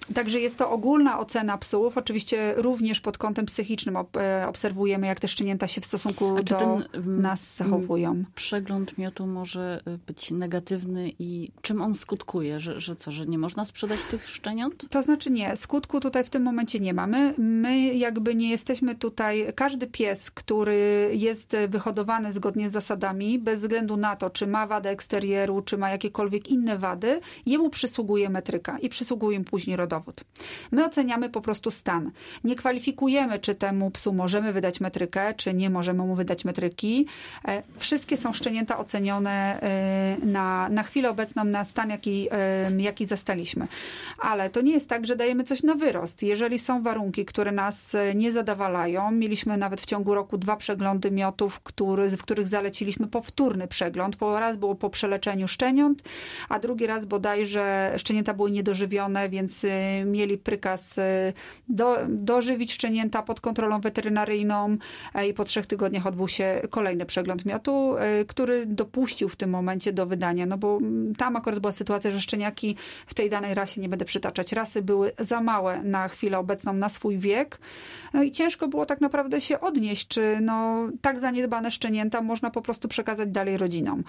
Także jest to ogólna ocena psów. Oczywiście również pod kątem psychicznym obserwujemy, jak te szczenięta się w stosunku do ten, nas zachowują. Przegląd miotu może być negatywny i czym on skutkuje? Że, że co, że nie można sprzedać tych szczeniąt? To znaczy nie. Skutku tutaj w tym momencie nie mamy. My jakby nie jesteśmy tutaj... Każdy pies, który jest wyhodowany zgodnie z zasadami, bez względu na to, czy ma wadę eksterieru, czy ma jakiekolwiek inne wady, jemu przysługuje metryka i przysługuje mu później rodowód. My oceniamy po prostu stan. Nie kwalifikujemy, czy temu psu możemy wydać metrykę, czy nie możemy mu wydać metryki. Wszystkie są szczenięta ocenione na, na chwilę obecną, na stan, jaki, jaki zastaliśmy. Ale to nie jest tak, że dajemy coś na wyrost. Jeżeli są warunki, które nas nie zadowalają, mieliśmy nawet w ciągu roku dwa przeglądy miotów, który, w których zaleciliśmy powtórny przegląd. Po raz było po przeleczeniu szczeniąt, a drugi raz bodajże szczenięta były niedożywione, więc mieli prykaz do, dożywić szczenięta pod kontrolą weterynaryjną i po trzech tygodniach odbył się kolejny przegląd miotu, który dopuścił w tym momencie do wydania, no bo tam akurat była sytuacja, że szczeniaki w tej danej rasie, nie będę przytaczać rasy, były za małe na chwilę obecną, na swój wiek. No i ciężko było tak naprawdę się odnieść, czy no, tak zaniedbane szczenięta można po prostu przekazać dalej rodzinom.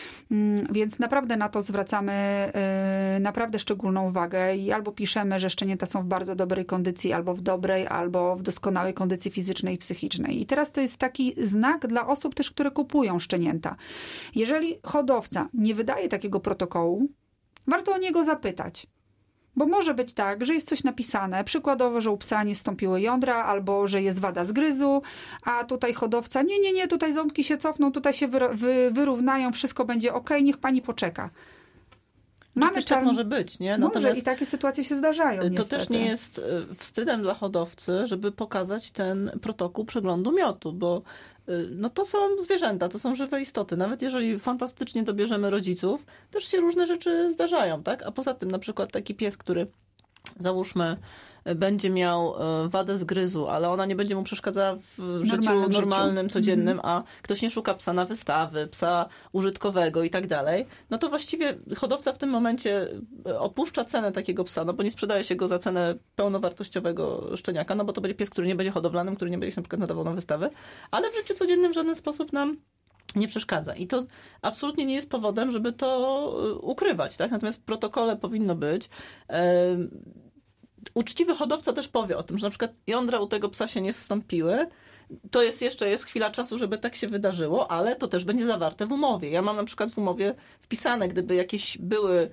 Więc naprawdę na to zwracamy naprawdę szczególną uwagę i albo piszemy, że szczenięta są w bardzo dobrej kondycji, albo w dobrej, albo w doskonałej kondycji fizycznej i psychicznej. I teraz to jest taki znak dla osób też, które kupują szczenięta. Jeżeli hodowca nie wydaje takiego protokołu, warto o niego zapytać. Bo może być tak, że jest coś napisane, przykładowo, że u psa nie stąpiły jądra, albo że jest wada zgryzu, a tutaj hodowca, nie, nie, nie, tutaj ząbki się cofną, tutaj się wy, wy, wyrównają, wszystko będzie okej, niech pani poczeka. Mamy też czarn... tak może być, nie? Natomiast może i takie sytuacje się zdarzają. To niestety. też nie jest wstydem dla hodowcy, żeby pokazać ten protokół przeglądu miotu, bo no to są zwierzęta, to są żywe istoty. Nawet jeżeli fantastycznie dobierzemy rodziców, też się różne rzeczy zdarzają, tak? A poza tym na przykład taki pies, który załóżmy będzie miał wadę zgryzu, ale ona nie będzie mu przeszkadzała w życiu normalnym, normalnym życiu. codziennym, mm. a ktoś nie szuka psa na wystawy, psa użytkowego i tak dalej, no to właściwie hodowca w tym momencie opuszcza cenę takiego psa, no bo nie sprzedaje się go za cenę pełnowartościowego szczeniaka, no bo to będzie pies, który nie będzie hodowlanym, który nie będzie się na przykład nadawał na wystawy, ale w życiu codziennym w żaden sposób nam nie przeszkadza. I to absolutnie nie jest powodem, żeby to ukrywać, tak? Natomiast w protokole powinno być. Uczciwy hodowca też powie o tym, że na przykład jądra u tego psa się nie zstąpiły. To jest jeszcze jest chwila czasu, żeby tak się wydarzyło, ale to też będzie zawarte w umowie. Ja mam na przykład w umowie wpisane, gdyby jakieś były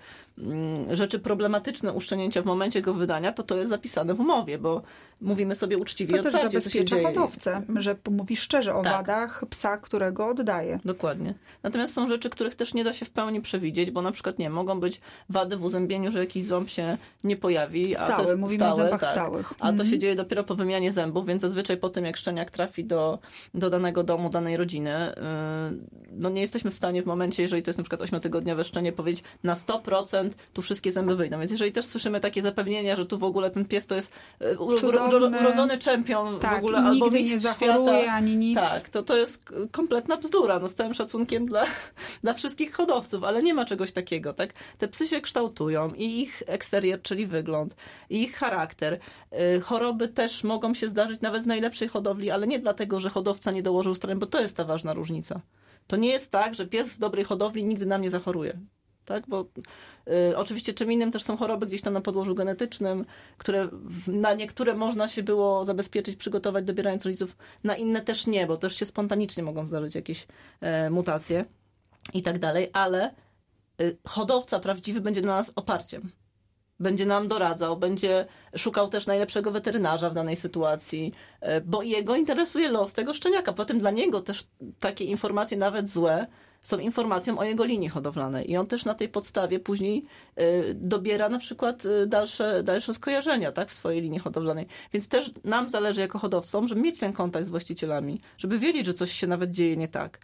rzeczy problematyczne u szczenięcia w momencie jego wydania, to to jest zapisane w umowie, bo mówimy sobie uczciwie i otwarcie, to też zabezpiecza hodowcę, że mówi szczerze o tak. wadach psa, którego oddaje. Dokładnie. Natomiast są rzeczy, których też nie da się w pełni przewidzieć, bo na przykład nie, mogą być wady w uzębieniu, że jakiś ząb się nie pojawi. Stałe, a to jest mówimy stałe, o zębach tak. stałych. A to mm. się dzieje dopiero po wymianie zębów, więc zazwyczaj po tym, jak szczeniak trafi do, do danego domu, danej rodziny, yy, no nie jesteśmy w stanie w momencie, jeżeli to jest na przykład ośmiotygodniowe szczenie, powiedzieć na sto procent tu wszystkie zęby wyjdą. Więc jeżeli też słyszymy takie zapewnienia, że tu w ogóle ten pies to jest Cudowny, urodzony czempion tak, w ogóle, albo mistrz nie zachoruje, świata. Ani nic. Tak, to, to jest kompletna bzdura, no z całym szacunkiem dla, dla wszystkich hodowców, ale nie ma czegoś takiego, tak? Te psy się kształtują i ich eksterier, czyli wygląd, i ich charakter. Yy, choroby też mogą się zdarzyć nawet w najlepszej hodowli, ale nie dlatego, że hodowca nie dołożył stron, bo to jest ta ważna różnica. To nie jest tak, że pies z dobrej hodowli nigdy nam nie zachoruje. Tak? Bo y, oczywiście czym innym też są choroby gdzieś tam na podłożu genetycznym, które na niektóre można się było zabezpieczyć, przygotować, dobierając rodziców, na inne też nie, bo też się spontanicznie mogą zdarzyć jakieś e, mutacje i tak dalej, ale y, hodowca prawdziwy będzie dla nas oparciem. Będzie nam doradzał, będzie szukał też najlepszego weterynarza w danej sytuacji, bo jego interesuje los tego szczeniaka. Potem dla niego też takie informacje, nawet złe, są informacją o jego linii hodowlanej. I on też na tej podstawie później y, dobiera na przykład y, dalsze, dalsze skojarzenia, tak, w swojej linii hodowlanej. Więc też nam zależy jako hodowcom, żeby mieć ten kontakt z właścicielami, żeby wiedzieć, że coś się nawet dzieje nie tak.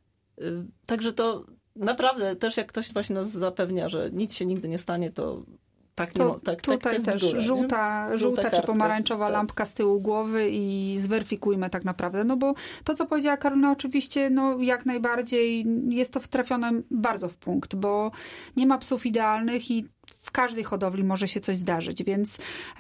Y, także to naprawdę też jak ktoś właśnie nas zapewnia, że nic się nigdy nie stanie, to tak, to nie, tak, tutaj tak, też bzdura, żółta, żółta kartka, czy pomarańczowa tak. lampka z tyłu głowy i zweryfikujmy tak naprawdę. No bo to, co powiedziała Karolina, oczywiście no jak najbardziej jest to trafione bardzo w punkt, bo nie ma psów idealnych i w każdej hodowli może się coś zdarzyć, więc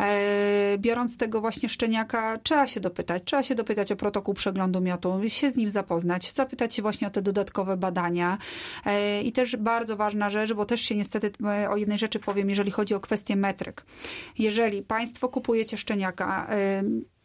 e, biorąc tego właśnie szczeniaka, trzeba się dopytać. Trzeba się dopytać o protokół przeglądu miotu, się z nim zapoznać, zapytać się właśnie o te dodatkowe badania. E, I też bardzo ważna rzecz, bo też się niestety o jednej rzeczy powiem, jeżeli chodzi o kwestię metryk. Jeżeli państwo kupujecie szczeniaka, e,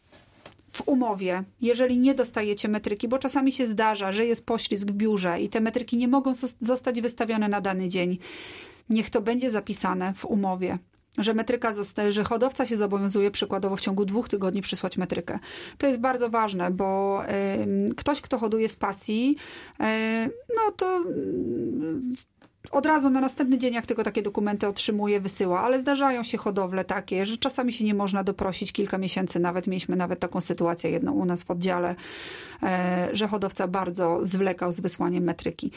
w umowie, jeżeli nie dostajecie metryki, bo czasami się zdarza, że jest poślizg w biurze i te metryki nie mogą zostać wystawione na dany dzień, niech to będzie zapisane w umowie, że metryka zostaje, że hodowca się zobowiązuje przykładowo w ciągu dwóch tygodni przysłać metrykę. To jest bardzo ważne, bo y, ktoś, kto hoduje z pasji, y, no to y, od razu na następny dzień, jak tylko takie dokumenty otrzymuje, wysyła, ale zdarzają się hodowle takie, że czasami się nie można doprosić kilka miesięcy, nawet mieliśmy nawet taką sytuację jedną u nas w oddziale, że hodowca bardzo zwlekał z wysłaniem metryki.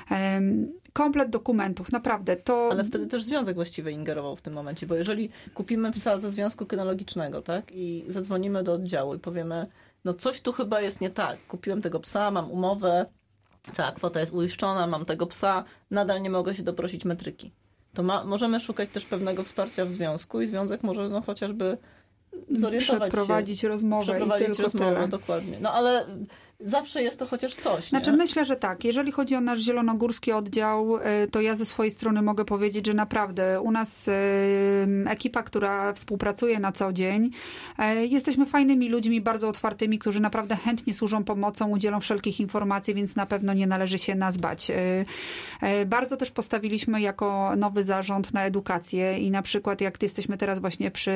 Komplet dokumentów, naprawdę to... Ale wtedy też związek właściwie ingerował w tym momencie, bo jeżeli kupimy psa ze związku kynologicznego, tak, i zadzwonimy do oddziału i powiemy, no coś tu chyba jest nie tak, kupiłem tego psa, mam umowę, cała kwota jest uiszczona, mam tego psa, nadal nie mogę się doprosić metryki. To ma, możemy szukać też pewnego wsparcia w związku i związek może no, chociażby zorientować przeprowadzić się. rozmowę Przeprowadzić i tylko rozmowę, tyle. dokładnie. No ale zawsze jest to chociaż coś. Znaczy nie? myślę, że tak. Jeżeli chodzi o nasz zielonogórski oddział, to ja ze swojej strony mogę powiedzieć, że naprawdę u nas ekipa, która współpracuje na co dzień, jesteśmy fajnymi ludźmi, bardzo otwartymi, którzy naprawdę chętnie służą pomocą, udzielą wszelkich informacji, więc na pewno nie należy się nas bać. Bardzo też postawiliśmy jako nowy zarząd na edukację i na przykład jak jesteśmy teraz właśnie przy,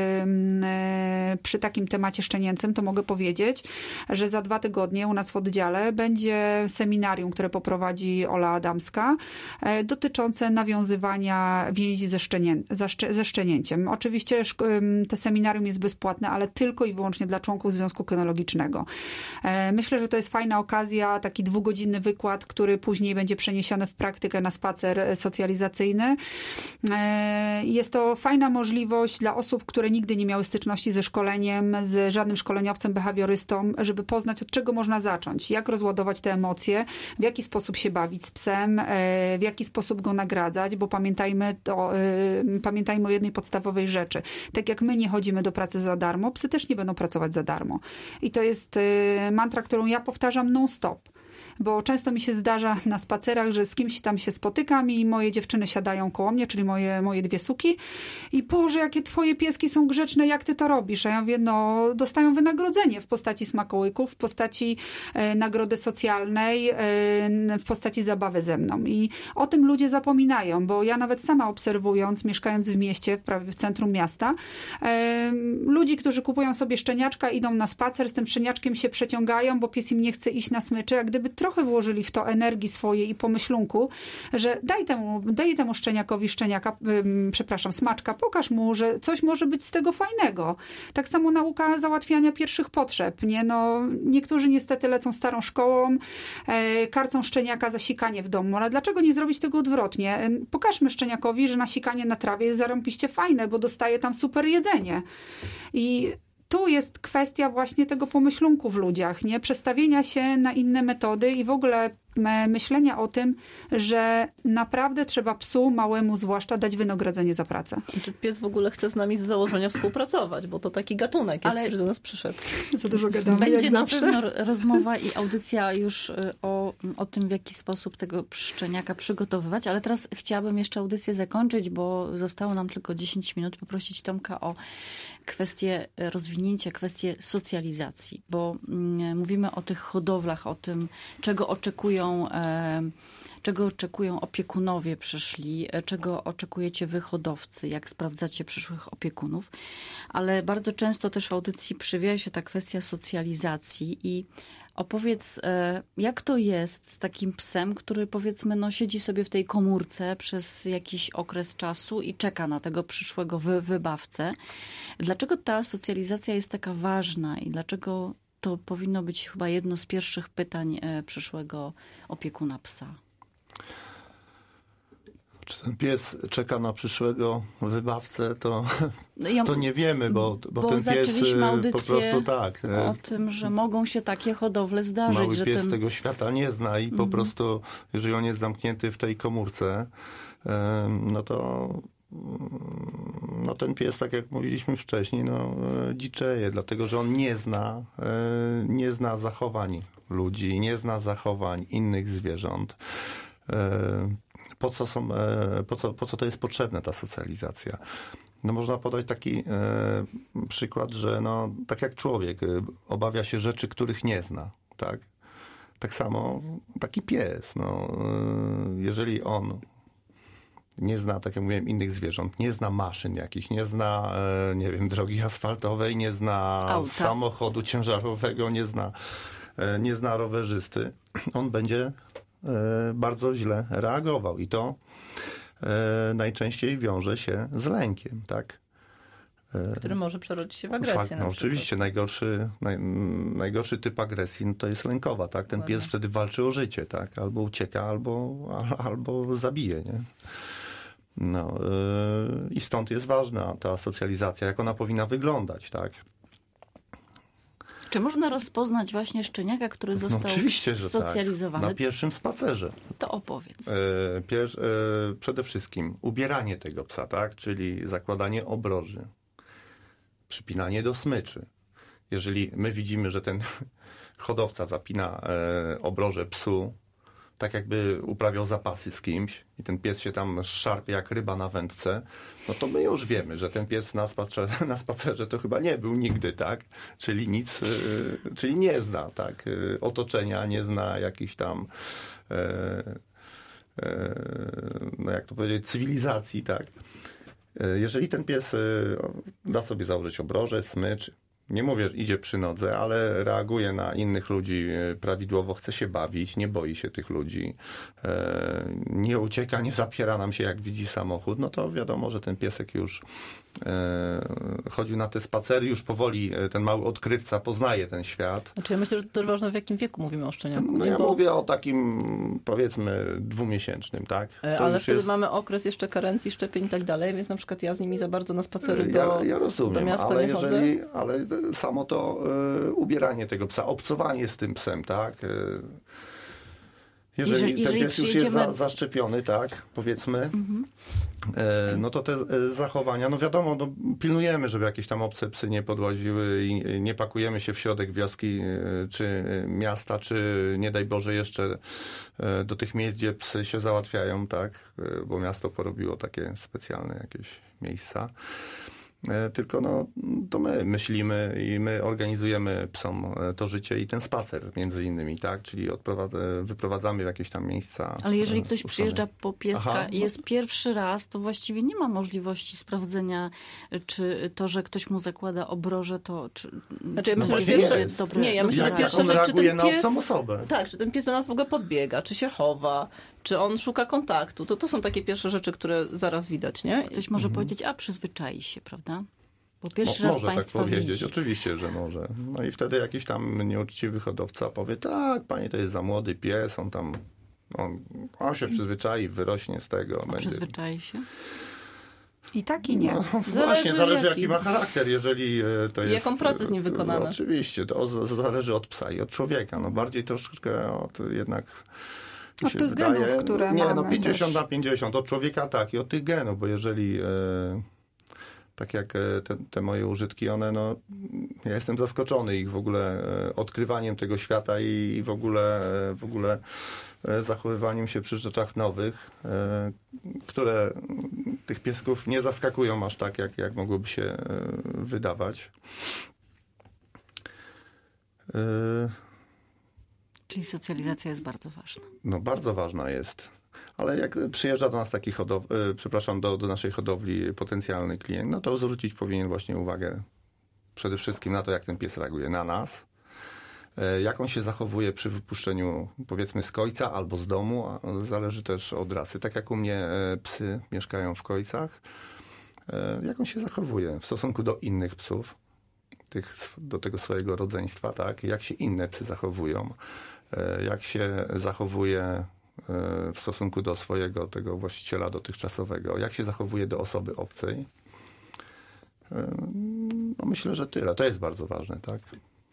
przy takim temacie szczenięcym, to mogę powiedzieć, że za dwa tygodnie u nas w oddziale będzie seminarium, które poprowadzi Ola Adamska, dotyczące nawiązywania więzi ze, szczenię, ze szczenięciem. Oczywiście to seminarium jest bezpłatne, ale tylko i wyłącznie dla członków Związku Kynologicznego. Myślę, że to jest fajna okazja, taki dwugodzinny wykład, który później będzie przeniesiony w praktykę na spacer socjalizacyjny. Jest to fajna możliwość dla osób, które nigdy nie miały styczności ze szkoleniem, z żadnym szkoleniowcem, behawiorystą, żeby poznać, od czego można zacząć. Jak rozładować te emocje, w jaki sposób się bawić z psem, w jaki sposób go nagradzać, bo pamiętajmy, to, pamiętajmy o jednej podstawowej rzeczy. Tak jak my nie chodzimy do pracy za darmo, psy też nie będą pracować za darmo. I to jest mantra, którą ja powtarzam non-stop. Bo często mi się zdarza na spacerach, że z kimś tam się spotykam i moje dziewczyny siadają koło mnie, czyli moje, moje dwie suki i Boże, jakie twoje pieski są grzeczne, jak ty to robisz? A ja mówię, no dostają wynagrodzenie w postaci smakołyków, w postaci e, nagrody socjalnej, e, w postaci zabawy ze mną. I o tym ludzie zapominają, bo ja nawet sama obserwując, mieszkając w mieście, prawie w centrum miasta, e, ludzi, którzy kupują sobie szczeniaczka, idą na spacer, z tym szczeniaczkiem się przeciągają, bo pies im nie chce iść na smyczy, a gdyby trochę włożyli w to energii swojej i pomyślunku, że daj temu, daj temu szczeniakowi szczeniaka, ym, przepraszam, smaczka, pokaż mu, że coś może być z tego fajnego. Tak samo nauka załatwiania pierwszych potrzeb, nie? No, niektórzy niestety lecą starą szkołą, e, karcą szczeniaka za sikanie w domu, ale dlaczego nie zrobić tego odwrotnie? E, pokażmy szczeniakowi, że na sikanie na trawie jest zarąbiście fajne, bo dostaje tam super jedzenie. I tu jest kwestia właśnie tego pomyślunku w ludziach, nie? Przestawienia się na inne metody i w ogóle myślenia o tym, że naprawdę trzeba psu, małemu zwłaszcza, dać wynagrodzenie za pracę. Czy pies w ogóle chce z nami z założenia współpracować, bo to taki gatunek jest, Ale który do nas przyszedł. Za dużo gadamy, będzie jak na zawsze. pewno rozmowa i audycja już o, o tym, w jaki sposób tego szczeniaka przygotowywać, ale teraz chciałabym jeszcze audycję zakończyć, bo zostało nam tylko dziesięć minut, poprosić Tomka o kwestię rozwinięcia, kwestię socjalizacji, bo mm, mówimy o tych hodowlach, o tym, czego oczekują e, czego oczekują opiekunowie przyszli, czego oczekujecie wy hodowcy, jak sprawdzacie przyszłych opiekunów, ale bardzo często też w audycji przewija się ta kwestia socjalizacji i opowiedz, jak to jest z takim psem, który powiedzmy no, siedzi sobie w tej komórce przez jakiś okres czasu i czeka na tego przyszłego wy, wybawcę. Dlaczego ta socjalizacja jest taka ważna i dlaczego to powinno być chyba jedno z pierwszych pytań przyszłego opiekuna psa? Czy ten pies czeka na przyszłego wybawcę, to, no ja, to nie wiemy, bo, bo, bo ten pies po prostu tak. O tym, że mogą się takie hodowle zdarzyć. Mały że pies ten... tego świata nie zna i mm-hmm. po prostu, jeżeli on jest zamknięty w tej komórce, no to no ten pies, tak jak mówiliśmy wcześniej, no dziczeje, dlatego że on nie zna, nie zna zachowań ludzi, nie zna zachowań innych zwierząt. Po co, są, po co, po co to jest potrzebna ta socjalizacja? No można podać taki e, przykład, że no, tak jak człowiek e, obawia się rzeczy, których nie zna, tak? Tak samo taki pies, no, e, jeżeli on nie zna, tak jak mówiłem, innych zwierząt, nie zna maszyn jakichś, nie zna, e, nie wiem, drogi asfaltowej, nie zna Auta. samochodu ciężarowego, nie zna, e, nie zna rowerzysty, on będzie e, bardzo źle reagował i to E, najczęściej wiąże się z lękiem, tak? E, Który może przerodzić się w agresję. Fakt, no, oczywiście najgorszy, naj, najgorszy typ agresji no, to jest lękowa, tak? Ten Dokładnie. Pies wtedy walczy o życie, tak? Albo ucieka, albo, albo zabije, nie? No, e, i stąd jest ważna ta socjalizacja, jak ona powinna wyglądać, tak? Czy można rozpoznać właśnie szczeniaka, który został no oczywiście, że socjalizowany? Tak. Na pierwszym spacerze. To opowiedz. E, pier, e, przede wszystkim ubieranie tego psa, tak? Czyli zakładanie obroży, przypinanie do smyczy. Jeżeli my widzimy, że ten hodowca zapina e, obroże psu, tak jakby uprawiał zapasy z kimś i ten pies się tam szarpie jak ryba na wędce, no to my już wiemy, że ten pies na spacerze, na spacerze to chyba nie był nigdy, tak? Czyli nic, yy, czyli nie zna, tak? Yy, otoczenia, nie zna jakichś tam, yy, yy, no jak to powiedzieć, cywilizacji, tak? Yy, jeżeli ten pies yy, da sobie założyć obroże, smycz, nie mówię, że idzie przy nodze, ale reaguje na innych ludzi prawidłowo, chce się bawić, nie boi się tych ludzi, nie ucieka, nie zapiera nam się, jak widzi samochód, no to wiadomo, że ten piesek już chodził na te spacery, już powoli ten mały odkrywca poznaje ten świat. Znaczy ja myślę, że to też ważne, w jakim wieku mówimy o szczeniaku. No nie? ja Bo... mówię o takim, powiedzmy, dwumiesięcznym, tak? To ale wtedy jest... mamy okres jeszcze karencji, szczepień i tak dalej, więc na przykład ja z nimi za bardzo na spacery do, ja, ja rozumiem, do miasta ale nie jeżeli, chodzę. ale samo to y, ubieranie tego psa, obcowanie z tym psem, tak? Y, jeżeli, jeżeli ten jeżeli pies już przyjedziemy... jest za, zaszczepiony, tak, powiedzmy, mhm. y, no to te y, zachowania, no wiadomo, no, pilnujemy, żeby jakieś tam obce psy nie podłaziły i y, nie pakujemy się w środek wioski, y, czy y, miasta, czy nie daj Boże jeszcze y, do tych miejsc, gdzie psy się załatwiają, tak, y, bo miasto porobiło takie specjalne jakieś miejsca. Tylko no, to my myślimy i my organizujemy psom to życie i ten spacer między innymi, tak? Czyli wyprowadzamy w jakieś tam miejsca. Ale jeżeli ktoś uszone. przyjeżdża po pieska Aha, i jest no. pierwszy raz, to właściwie nie ma możliwości sprawdzenia, czy to, że ktoś mu zakłada obroże, to czy, znaczy, ja czy myślę, no że pierwsze, dobre, nie, ja myślę, jak, że pierwsza jak on rzecz, czy ten reaguje pies, na obcą osobę. Tak, czy ten pies do nas w ogóle podbiega, czy się chowa, czy on szuka kontaktu. To, to są takie pierwsze rzeczy, które zaraz widać, nie? Ktoś może mhm. powiedzieć, a przyzwyczai się, prawda? Bo pierwszy Mo, raz może państwa tak powiedzieć, widzi. oczywiście, że może. No i wtedy jakiś tam nieuczciwy hodowca powie, tak, panie, to jest za młody pies, on tam, on, on się przyzwyczai, wyrośnie z tego. A będzie... przyzwyczai się? I tak i nie. No, zależy właśnie, zależy jaki. jaki ma charakter, jeżeli to jest... Jaką pracę z nim wykonamy. Oczywiście, to zależy od psa i od człowieka. No bardziej troszeczkę od jednak... Od się tych wydaje, genów, które nie, mamy no pięćdziesiąt też. na pięćdziesiąt. Od człowieka tak i od tych genów, bo jeżeli... E, tak jak te, te moje użytki, one, no, ja jestem zaskoczony ich w ogóle odkrywaniem tego świata i w ogóle, w ogóle zachowywaniem się przy rzeczach nowych, które tych piesków nie zaskakują aż tak, jak, jak mogłoby się wydawać. Czyli socjalizacja jest bardzo ważna. No, bardzo ważna jest. Ale jak przyjeżdża do nas taki hodowli, przepraszam, do, do naszej hodowli potencjalny klient, no to zwrócić powinien właśnie uwagę przede wszystkim na to, jak ten pies reaguje na nas, jak on się zachowuje przy wypuszczeniu, powiedzmy, z kojca albo z domu, a zależy też od rasy. Tak jak u mnie psy mieszkają w kojcach, jak on się zachowuje w stosunku do innych psów, tych, do tego swojego rodzeństwa, tak? Jak się inne psy zachowują, jak się zachowuje w stosunku do swojego tego właściciela dotychczasowego, jak się zachowuje do osoby obcej. No myślę, że tyle. To jest bardzo ważne, tak?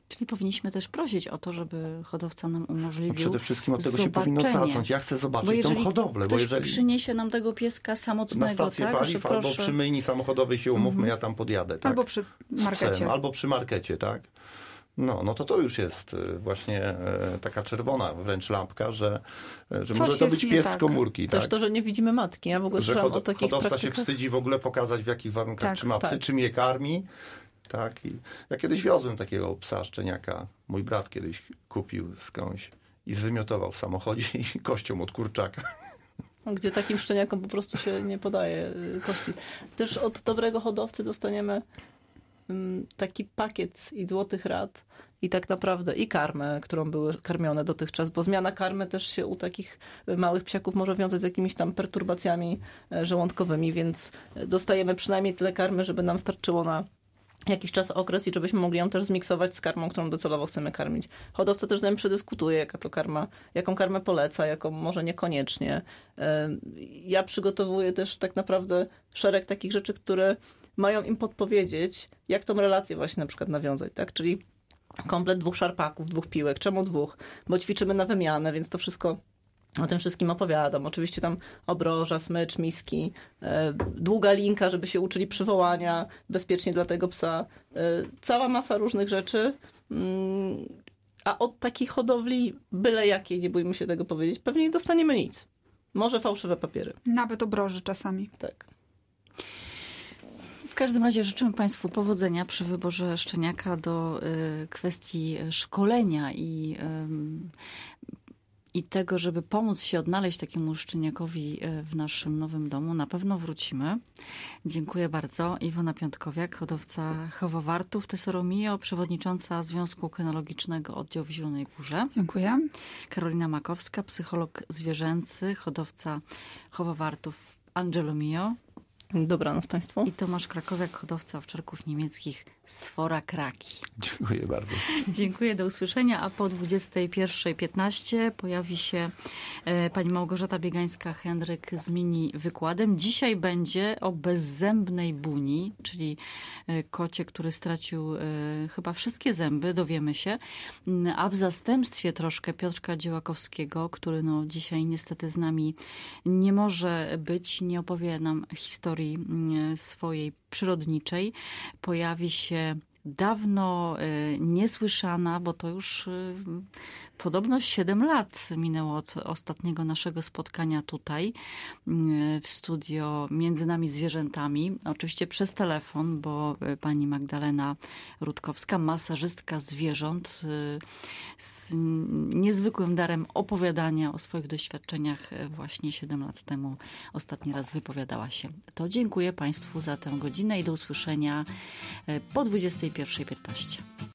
Czyli powinniśmy też prosić o to, żeby hodowca nam umożliwił no przede wszystkim od tego zobaczenie. się powinno zacząć. Ja chcę zobaczyć tą hodowlę. Ktoś bo jeżeli przyniesie nam tego pieska samotnego, na stację tak, paliw, że albo proszę... przy myjni samochodowej się umówmy, Mhm. ja tam podjadę. Tak? Albo przy markecie. Psem, albo przy markecie, tak? No, no to to już jest właśnie e, taka czerwona wręcz lampka, że, że może to być pies tak. z komórki. Też tak? to, że nie widzimy matki. Ja w ogóle Że słyszałam hod- o takich hodowca praktykach. się wstydzi w ogóle pokazać, w jakich warunkach Tak, trzyma psy, tak. czym je karmi. Tak? I ja kiedyś wiozłem takiego psa szczeniaka. Mój brat kiedyś kupił skądś i zwymiotował w samochodzie i kością od kurczaka. Gdzie takim szczeniakom po prostu się nie podaje y, kości. Też od dobrego hodowcy dostaniemy ym, taki pakiet i złotych rad i tak naprawdę i karmę, którą były karmione dotychczas, bo zmiana karmy też się u takich małych psiaków może wiązać z jakimiś tam perturbacjami e, żołądkowymi, więc dostajemy przynajmniej tyle karmy, żeby nam starczyło na jakiś czas, okres i żebyśmy mogli ją też zmiksować z karmą, którą docelowo chcemy karmić. Hodowca też z nami przedyskutuje, jaka to karma, jaką karmę poleca, jaką może niekoniecznie. Ja przygotowuję też tak naprawdę szereg takich rzeczy, które mają im podpowiedzieć, jak tą relację właśnie na przykład nawiązać, tak? Czyli komplet dwóch szarpaków, dwóch piłek. Czemu dwóch? Bo ćwiczymy na wymianę, więc to wszystko o tym wszystkim opowiadam. Oczywiście tam obroża, smycz, miski, e, długa linka, żeby się uczyli przywołania bezpiecznie dla tego psa. E, cała masa różnych rzeczy. Mm, a od takiej hodowli, byle jakiej, nie bójmy się tego powiedzieć, pewnie nie dostaniemy nic. Może fałszywe papiery. Nawet obroży czasami. Tak. W każdym razie życzymy Państwu powodzenia przy wyborze szczeniaka do y, kwestii szkolenia i y, I tego, żeby pomóc się odnaleźć takiemu szczeniakowi w naszym nowym domu, na pewno wrócimy. Dziękuję bardzo. Iwona Piątkowiak, hodowca chowowartów Tesoromio, przewodnicząca Związku Kynologicznego Oddział w Zielonej Górze. Dziękuję. Karolina Makowska, psycholog zwierzęcy, hodowca chowowartów Angelomio. Dobranoc Państwu. I Tomasz Krakowiak, hodowca owczarków niemieckich Sfora Kraki. Dziękuję bardzo. Dziękuję, do usłyszenia, a po dwudziestej pierwszej piętnaście pojawi się e, pani Małgorzata Biegańska-Henryk z mini wykładem. Dzisiaj będzie o bezzębnej buni, czyli e, kocie, który stracił e, chyba wszystkie zęby, dowiemy się, a w zastępstwie troszkę Piotrka Dziełakowskiego, który no, dzisiaj niestety z nami nie może być, nie opowie nam historii e, swojej przyrodniczej, pojawi się dawno y, niesłyszana, bo to już y, podobno siedem lat minęło od ostatniego naszego spotkania tutaj y, w studio Między nami zwierzętami. Oczywiście przez telefon, bo y, pani Magdalena Rutkowska, masażystka zwierząt y, z niezwykłym darem opowiadania o swoich doświadczeniach y, właśnie siedem lat temu ostatni raz wypowiadała się. To dziękuję Państwu za tę godzinę i do usłyszenia y, po dwudziestej pierwszej piętnaście.